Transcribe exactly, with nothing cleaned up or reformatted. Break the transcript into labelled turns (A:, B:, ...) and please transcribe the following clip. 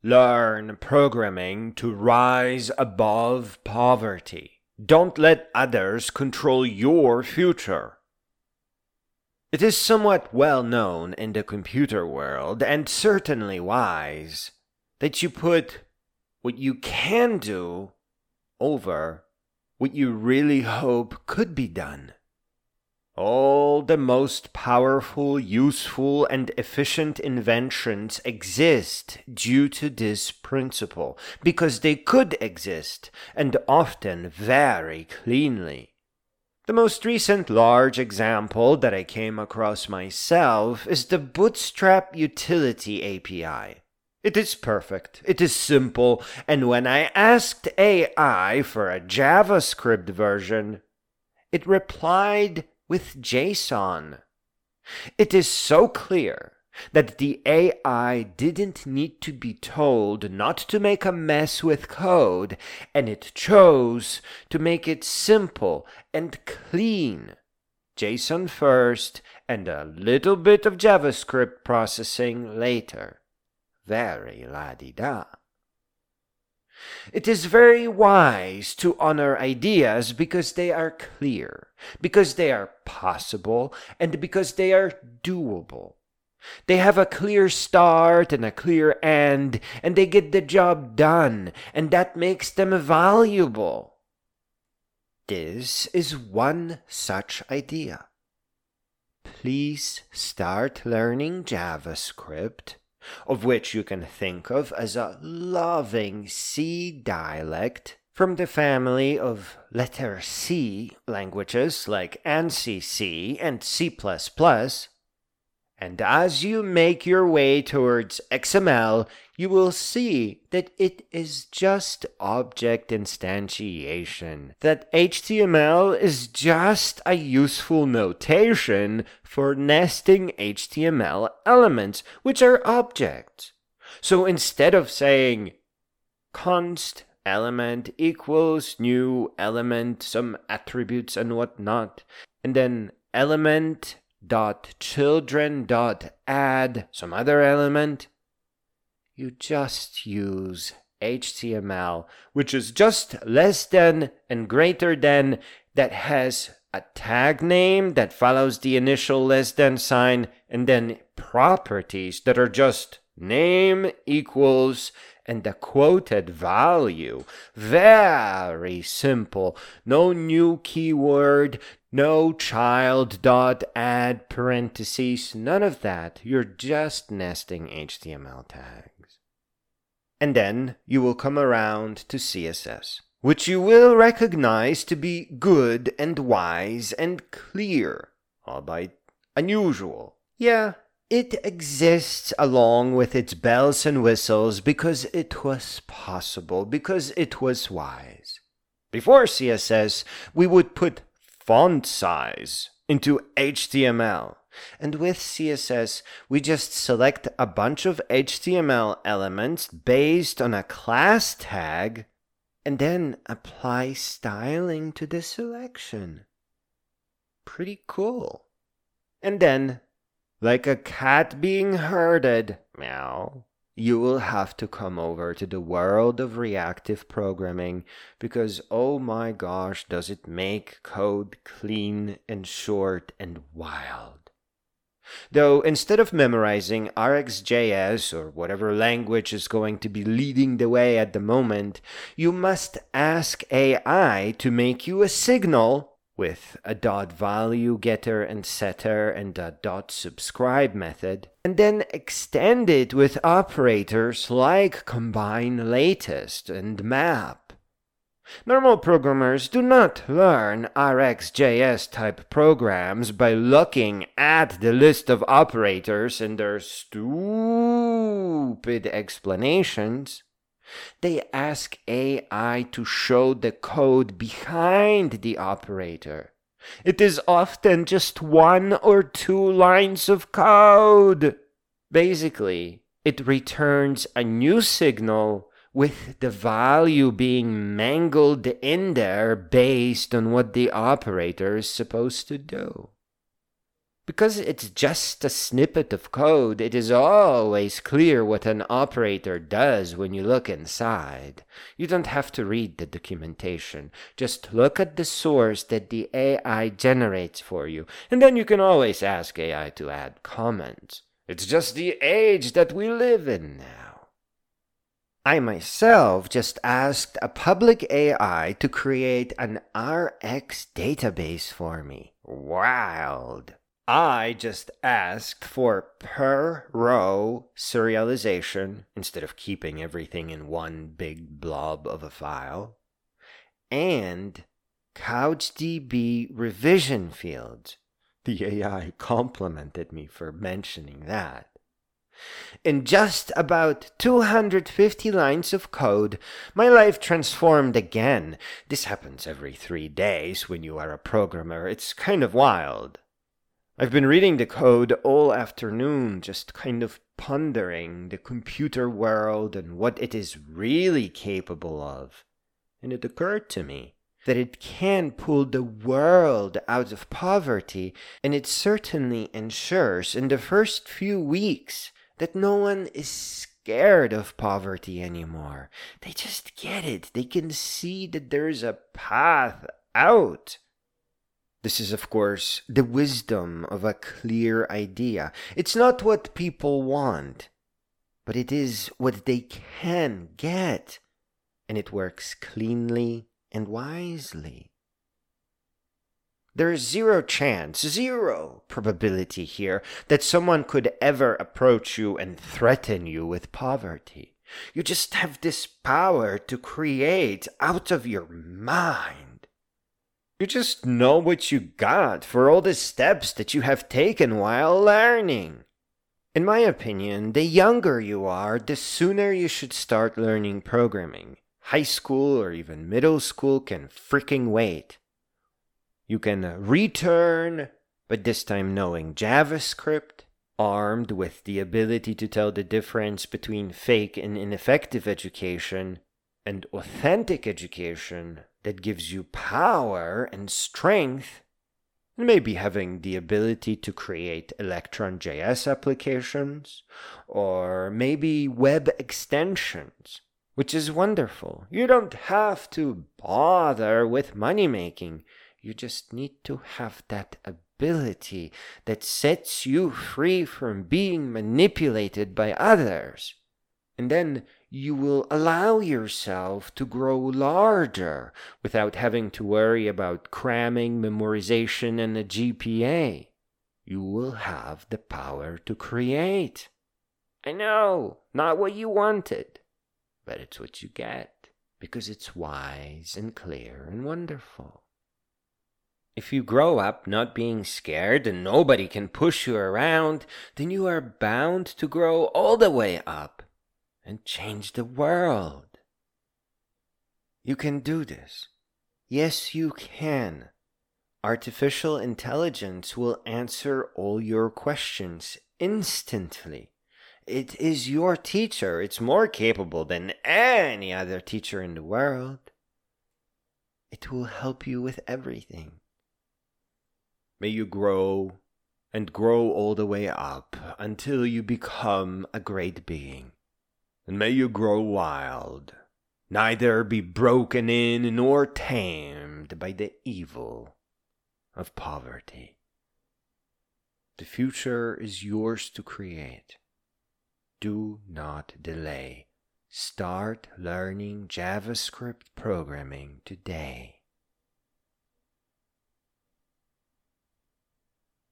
A: Learn programming to rise above poverty. Don't let others control your future. It is somewhat well known in the computer world, and certainly wise, that you put what you can do over what you really hope could be done. All the most powerful, useful, and efficient inventions exist due to this principle, because they could exist, and often very cleanly. The most recent large example that I came across myself is the Bootstrap Utility A P I. It is perfect, it is simple, and when I asked A I for a JavaScript version, it replied with JSON. It is so clear that the A I didn't need to be told not to make a mess with code, and it chose to make it simple and clean. JSON first, and a little bit of JavaScript processing later. Very la-di-da. It is very wise to honor ideas because they are clear, because they are possible, and because they are doable. They have a clear start and a clear end, and they get the job done, and that makes them valuable. This is one such idea. Please start learning JavaScript, of which you can think of as a loving C dialect from the family of letter C languages like ANSI C and C plus plus. And as you make your way towards X M L, you will see that it is just object instantiation, that H T M L is just a useful notation for nesting H T M L elements, which are objects. So instead of saying const element equals new element, some attributes and whatnot, and then element dot children dot add some other element, you just use H T M L, which is just less than and greater than, that has a tag name that follows the initial less than sign, and then properties that are just name equals and the quoted value. Very simple. No new keyword, no child dot add parentheses, none of that. You're just nesting H T M L tags. And then you will come around to C S S, which you will recognize to be good and wise and clear, albeit unusual. Yeah, it exists along with its bells and whistles because it was possible, because it was wise. Before C S S, we would put font size into H T M L. And with C S S, we just select a bunch of H T M L elements based on a class tag and then apply styling to the selection. Pretty cool. And then, like a cat being herded, meow, you will have to come over to the world of reactive programming because, oh my gosh, does it make code clean and short and wild. Though instead of memorizing R X J S or whatever language is going to be leading the way at the moment, you must ask A I to make you a signal with a dot value getter and setter and a dot subscribe method, and then extend it with operators like combine latest and map. Normal programmers do not learn R X J S type programs by looking at the list of operators and their stupid explanations. They ask A I to show the code behind the operator. It is often just one or two lines of code. Basically, it returns a new signal with the value being mangled in there based on what the operator is supposed to do. Because it's just a snippet of code, it is always clear what an operator does when you look inside. You don't have to read the documentation. Just look at the source that the A I generates for you, and then you can always ask A I to add comments. It's just the age that we live in now. I myself just asked a public A I to create an R X database for me. Wild. I just asked for per row serialization instead of keeping everything in one big blob of a file, and CouchDB revision fields. The A I complimented me for mentioning that. In just about two hundred fifty lines of code, my life transformed again. This happens every three days when you are a programmer. It's kind of wild. I've been reading the code all afternoon, just kind of pondering the computer world and what it is really capable of. And it occurred to me that it can pull the world out of poverty, and it certainly ensures in the first few weeks that no one is scared of poverty anymore. They just get it. They can see that there's a path out. This is, of course, the wisdom of a clear idea. It's not what people want, but it is what they can get, and it works cleanly and wisely. There is zero chance, zero probability here that someone could ever approach you and threaten you with poverty. You just have this power to create out of your mind. You just know what you got for all the steps that you have taken while learning. In my opinion, the younger you are, the sooner you should start learning programming. High school or even middle school can freaking wait. You can return, but this time knowing JavaScript, armed with the ability to tell the difference between fake and ineffective education, and authentic education that gives you power and strength, and maybe having the ability to create Electron J S applications, or maybe web extensions, which is wonderful. You don't have to bother with money making. You just need to have that ability that sets you free from being manipulated by others. And then you will allow yourself to grow larger without having to worry about cramming, memorization, and a G P A. You will have the power to create. I know, not what you wanted, but it's what you get because it's wise and clear and wonderful. If you grow up not being scared and nobody can push you around, then you are bound to grow all the way up and change the world. You can do this. Yes, you can. Artificial intelligence will answer all your questions instantly. It is your teacher. It's more capable than any other teacher in the world. It will help you with everything. May you grow and grow all the way up until you become a great being. And may you grow wild, neither be broken in nor tamed by the evil of poverty. The future is yours to create. Do not delay. Start learning JavaScript programming today.